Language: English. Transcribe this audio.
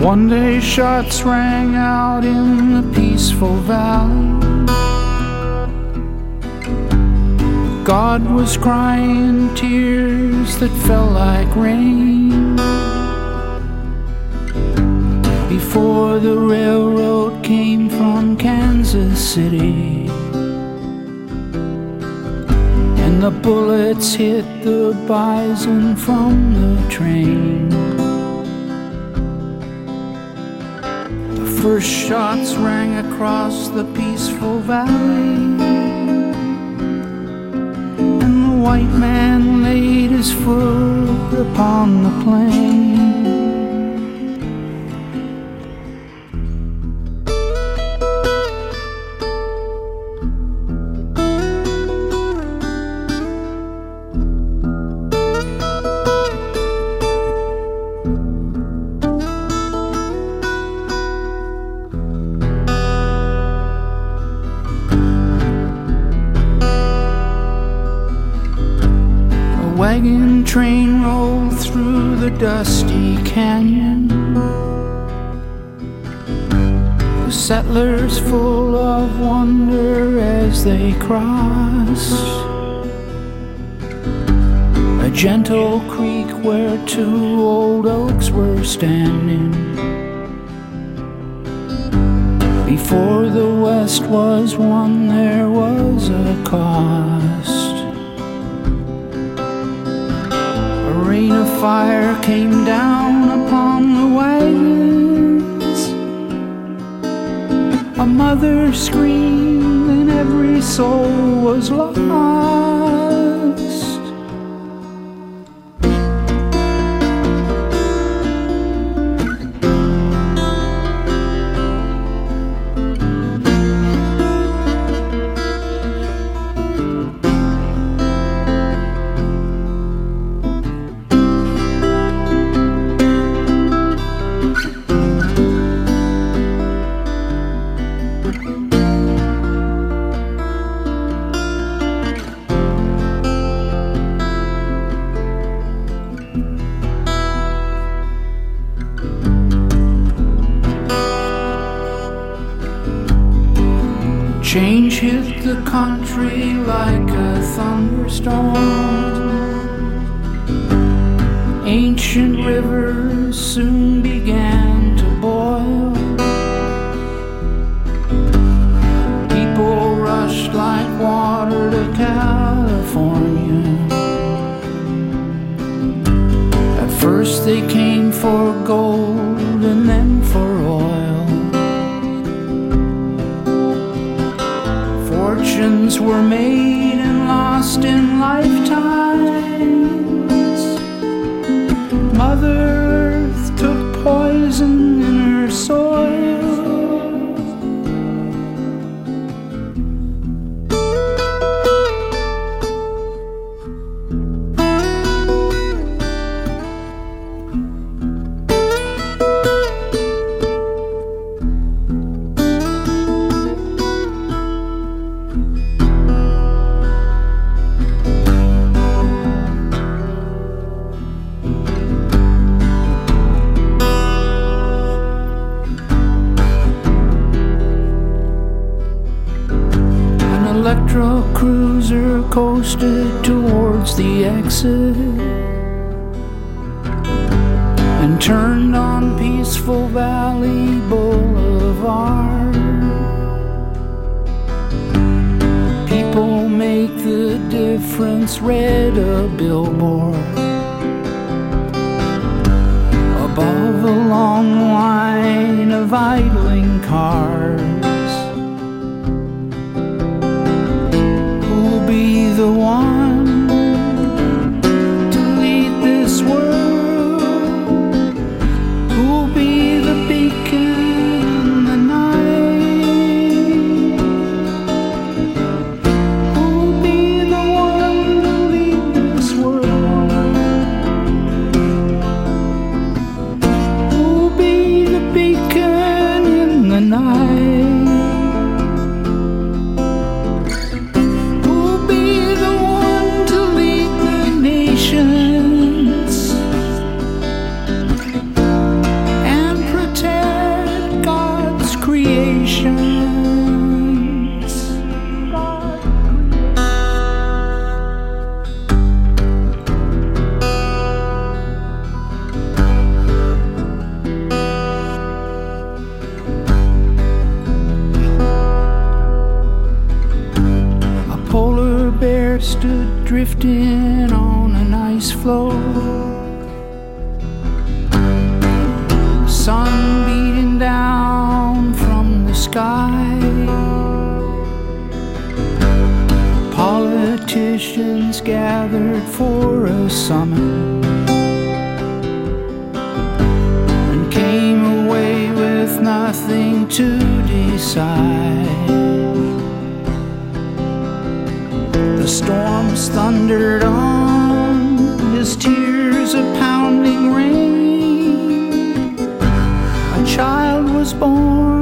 One day shots rang out in the peaceful valley. God was crying tears that fell like rain before the railroad came from Kansas City, and the bullets hit the bison from the train. The first shots rang across the peaceful valley, and the white man laid his foot upon the plain. Wagon train rolled through the dusty canyon, the settlers full of wonder as they crossed a gentle creek where two old oaks were standing. Before the West was won, there was a cost. A rain of fire came down upon the wagons. A mother screamed and every soul was lost. Change hit the country like a thunderstorm. Ancient rivers soon began to boil. People rushed like water to California. At first they came for gold and then for oil. Fortunes were made and lost in lifetimes. Mother Earth took poison in her soil. Electro cruiser coasted towards the exit and turned on Peaceful Valley Boulevard. People make the difference, read a billboard above a long line of idling cars. Be the one to lead this world, who'll be the beacon in the night, who'll be the one to lead this world, who'll be the beacon in the night. The one stood drifting on an ice floe. Sun beating down from the sky. Politicians gathered for a summit and came away with nothing to decide. The storms thundered on as tears of pounding rain. A child was born